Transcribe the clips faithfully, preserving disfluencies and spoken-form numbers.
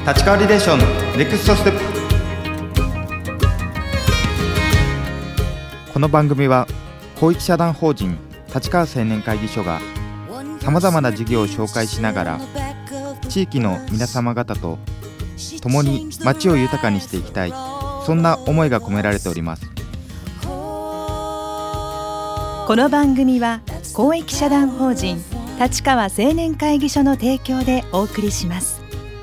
立川リレーションネクストステップ。この番組は公益社団法人立川青年会議所がさまざまな事業を紹介しながら地域の皆様方と共に街を豊かにしていきたい、そんな思いが込められております。 この番組は公益社団法人立川青年会議所の提供でお送りします。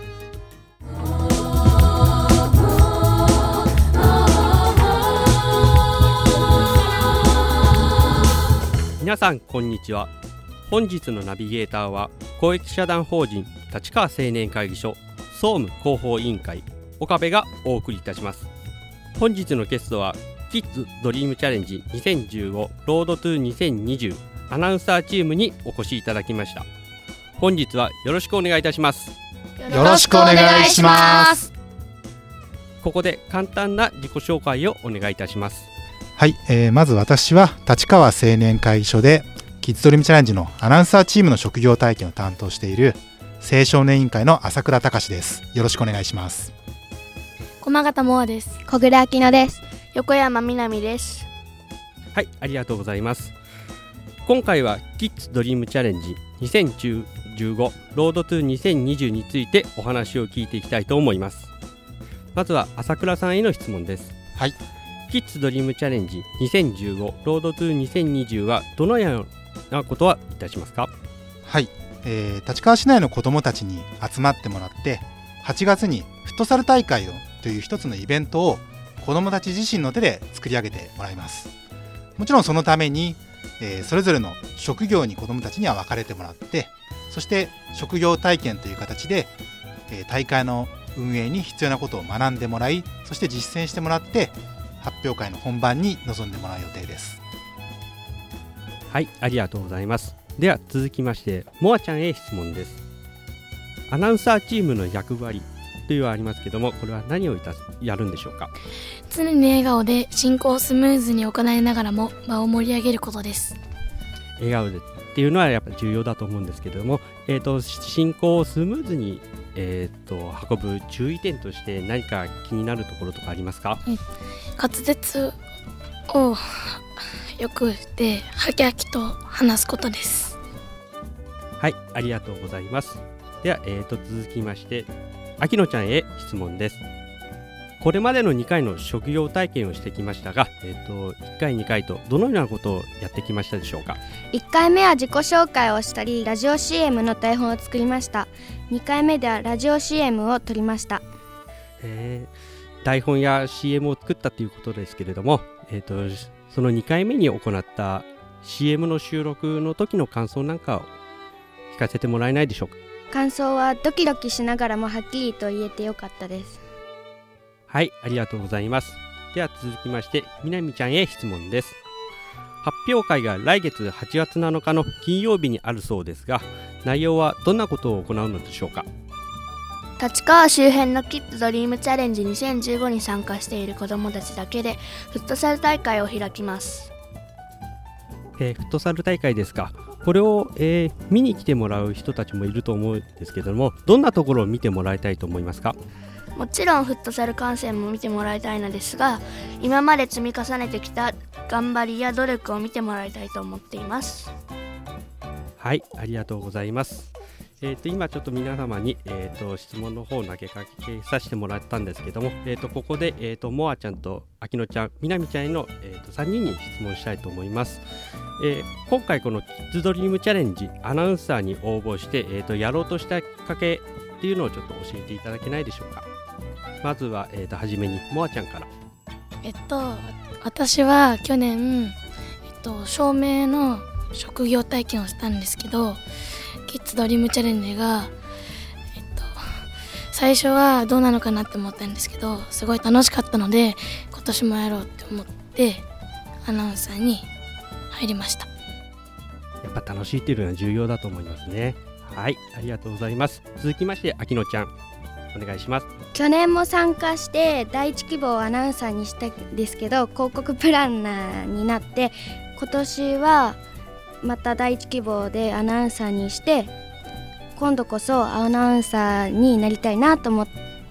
皆さんこんにちは。本日のナビゲーターは公益社団法人立川青年会議所総務広報委員会岡部がお送りいたします。本日のゲストはキッズドリームチャレンジにせんじゅうごロードトゥにせんにじゅうアナウンサーチームにお越しいただきました。本日はよろしくお願いいたします。 よろしくお願いします。 ここで簡単な自己紹介をお願いいたします。 はい、えー、まず私は立川青年会議所でキッズドリームチャレンジのアナウンサーチームの職業体験を担当している青少年委員会の朝倉隆です。よろしくお願いします。 駒形萌です。 小暮明乃です。 横山みなみです。 はい、ありがとうございます。今回はキッズドリームチャレンジにせんじゅうごロードトゥにせんにじゅうについてお話を聞いていきたいと思います。まずは朝倉さんへの質問です。 はい、 キッズドリームチャレンジにせんじゅうごロードトゥにせんにじゅうはどのようなことはいたしますか？ はい、えー、立川市内の子どもたちに集まってもらってはちがつにフットサル大会をという一つのイベントを子どもたち自身の手で作り上げてもらいます。もちろんそのために、えー、それぞれの職業に子どもたちには分かれてもらって、そして職業体験という形で、えー、大会の運営に必要なことを学んでもらい、そして実践してもらって発表会の本番に臨んでもらう予定です。 はい、ありがとうございます。では続きましてモアちゃんへ質問です。アナウンサーチームの役割というのはありますけども、これは何をいたやるんでしょうか？ 常に笑顔で進行をスムーズに行いながらも場を盛り上げることです。 笑顔でっていうのはやっぱり重要だと思うんですけれども、えーと進行をスムーズに、えー、と運ぶ注意点として何か気になるところとかありますか？ うん、滑舌をよくではきはきと話すことです。 はい、ありがとうございます。では、えー、と続きまして秋野ちゃんへ質問です。これまでのにかいの職業体験をしてきましたが、えー、といっかいにかいとどのようなことをやってきましたでしょうか？ いっかいめは自己紹介をしたりラジオ シーエム の台本を作りました。にかいめではラジオ シーエム を撮りました。 えー、台本や シーエム を作ったということですけれども、えー、とそのにかいめに行った シーエム の収録の時の感想なんかを聞かせてもらえないでしょうか？ 感想はドキドキしながらもはっきりと言えてよかったです。 はい、ありがとうございます。では続きましてみなみちゃんへ質問です。発表会が来月はちがつなのかの金曜日にあるそうですが、内容はどんなことを行うのでしょうか？ 立川周辺のキッズドリームチャレンジにせんじゅうごに参加している子どもたちだけでフットサル大会を開きます。 えー、フットサル大会ですか。これを、えー、見に来てもらう人たちもいると思うんですけども、どんなところを見てもらいたいと思いますか？ もちろんフットサル観戦も見てもらいたいのですが、今まで積み重ねてきた頑張りや努力を見てもらいたいと思っています。 はい、ありがとうございます。えー、と今ちょっと皆様に、えー、と質問の方を投げかけさせてもらったんですけども、えー、とここで、えー、とモアちゃんと秋野ちゃん、みなみちゃんへの、えー、とさんにんに質問したいと思います。えー、今回このキッズドリームチャレンジアナウンサーに応募して、えー、とやろうとしたきっかけっていうのをちょっと教えていただけないでしょうか？まずは、えー、と初めにモアちゃんから。 えっと私は去年、えっと、照明の職業体験をしたんですけど、キッズドリームチャレンジが、えっと、最初はどうなのかなって思ったんですけど、すごい楽しかったので今年もやろうって思ってアナウンサーに入りました。 やっぱ楽しいっていうのは重要だと思いますね。はい、ありがとうございます。続きまして秋野ちゃんお願いします。 去年も参加して第一希望をアナウンサーにしたんですけど、広告プランナーになって、今年はまた第一希望でアナウンサーにして、今度こそアナウンサーになりたいなと思っ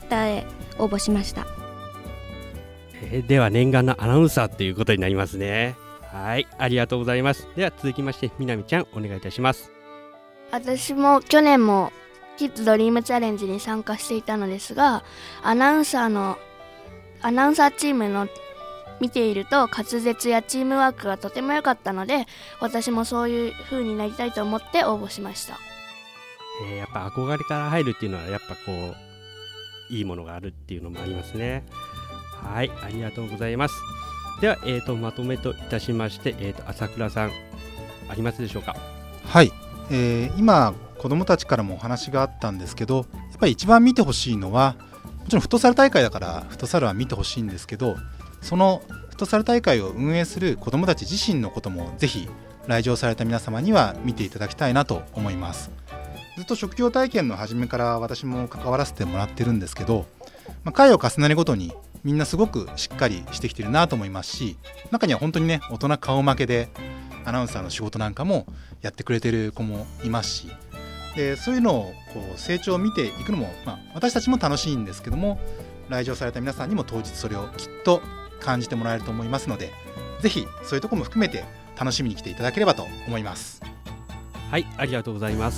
って応募しました。 えー、では念願のアナウンサーということになりますね。はい、ありがとうございます。では続きましてみなみちゃんお願いいたします。 私も去年もキッズドリームチャレンジに参加していたのですが、アナウンサーのアナウンサーチームの見ていると滑舌やチームワークがとても良かったので、私もそういう風になりたいと思って応募しました。 えー、やっぱ憧れから入るっていうのはやっぱこういいものがあるっていうのもありますね。はい、ありがとうございます。では、えー、とまとめといたしまして、えー、と朝倉さんありますでしょうか。 はい、えー、今子どもたちからもお話があったんですけど、やっぱり一番見てほしいのはもちろんフットサル大会だからフットサルは見てほしいんですけど、そのフットサル大会を運営する子どもたち自身のこともぜひ来場された皆様には見ていただきたいなと思います。ずっと職業体験の初めから私も関わらせてもらってるんですけど、まあ、回を重ねるごとにみんなすごくしっかりしてきてるなと思いますし、中には本当にね大人顔負けでアナウンサーの仕事なんかもやってくれてる子もいますし、でそういうのをこう成長を見ていくのも、まあ、私たちも楽しいんですけども、来場された皆さんにも当日それをきっと感じてもらえると思いますので、ぜひそういうところも含めて楽しみに来ていただければと思います。 はい、ありがとうございます。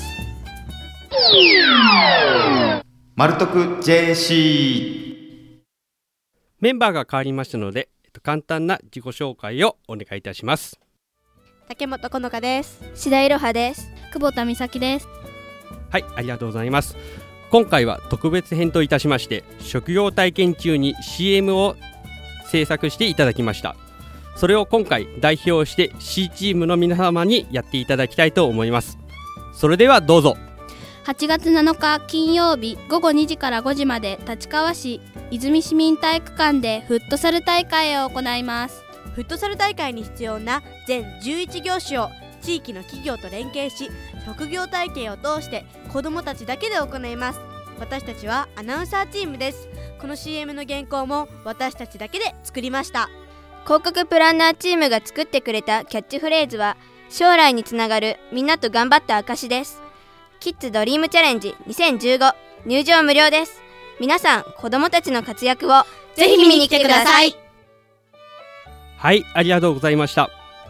マルトク ジェーシーメンバーが変わりましたので、えっと、簡単な自己紹介をお願いいたします。 竹本好花です。 志田いろはです。 久保田美咲です。 はい、ありがとうございます。今回は特別編といたしまして、職業体験中に シーエム を制作していただきました。それを今回代表して C チームの皆様にやっていただきたいと思います。それではどうぞ。 はちがつなのか金曜日ごごにじからごじまで立川市泉市民体育館でフットサル大会を行います。 フットサル大会に必要な全じゅういち業種を地域の企業と連携し、職業体験を通して子どもたちだけで行います。私たちはアナウンサーチームです。この シーエム の原稿も私たちだけで作りました。 広告プランナーチームが作ってくれたキャッチフレーズは、将来につながるみんなと頑張った証です。キッズドリームチャレンジにせんじゅうご、入場無料です。皆さん子どもたちの活躍をぜひ見に来てください。 はい、ありがとうございました。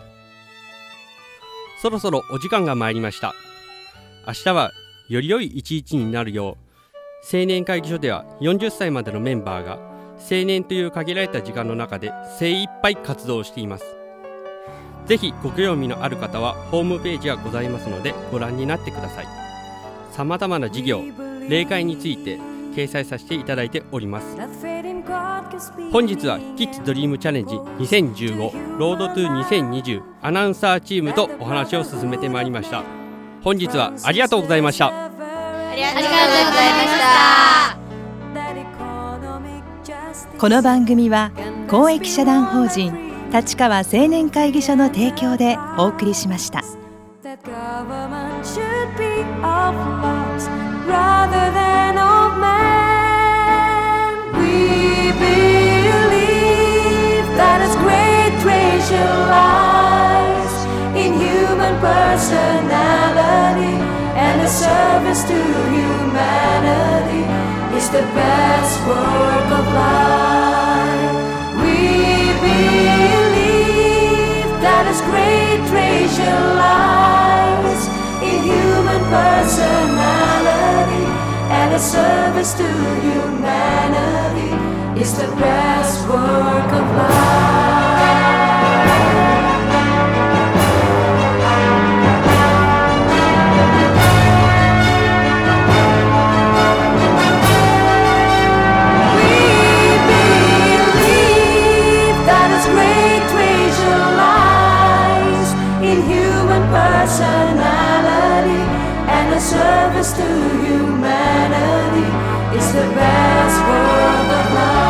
そろそろお時間が参りました。明日はより良い一日になるよう、青年会議所ではよんじゅっさいまでのメンバーが青年という限られた時間の中で精一杯活動しています。ぜひご興味のある方はホームページがございますのでご覧になってください。さまざまな事業、例会について掲載させていただいております。本日はキッズドリームチャレンジにせんじゅうごロードトゥにせんにじゅうアナウンサーチームとお話を進めてまいりました。本日はありがとうございました。 ありがとうございました。 この番組は公益社団法人立川青年会議所の提供でお送りしました。 Personality and a service to humanity is the best work of life. We believe that His great treasure lies in human personality, and a service to humanity is the best work of life. Personality and a service to humanity is the best work of life.